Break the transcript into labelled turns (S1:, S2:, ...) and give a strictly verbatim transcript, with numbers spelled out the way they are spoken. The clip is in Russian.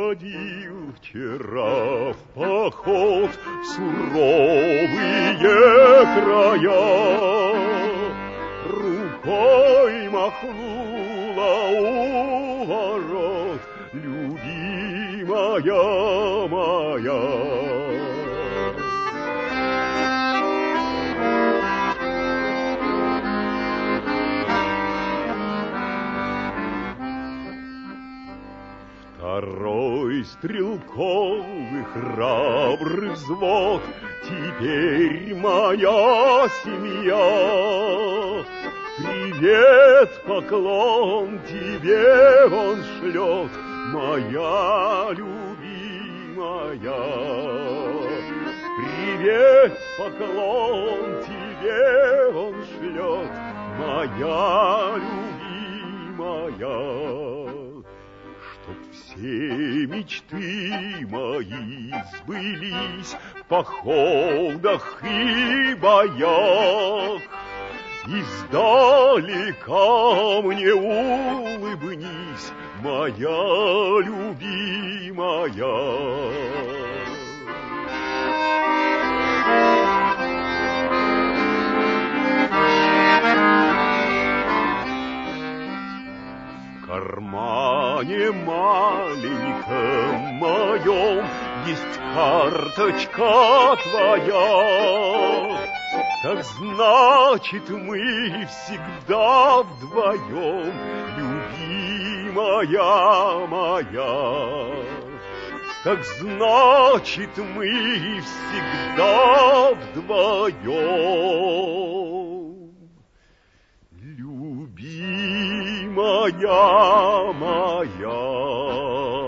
S1: ходил вчера в поход в суровые края. Рукой махнула у ворот любимая моя. Второй стрелковый храбрый взвод, теперь моя семья. Привет, поклон тебе он шлет, моя любимая. Привет, поклон тебе он шлет, моя любимая. Чтоб все мечты мои сбылись в походах и боях, издалека мне улыбнись, моя любимая. В кармане маленьком моем есть карточка твоя. Так значит, мы всегда вдвоем, любимая моя. Так значит, мы всегда вдвоем, любимая моя.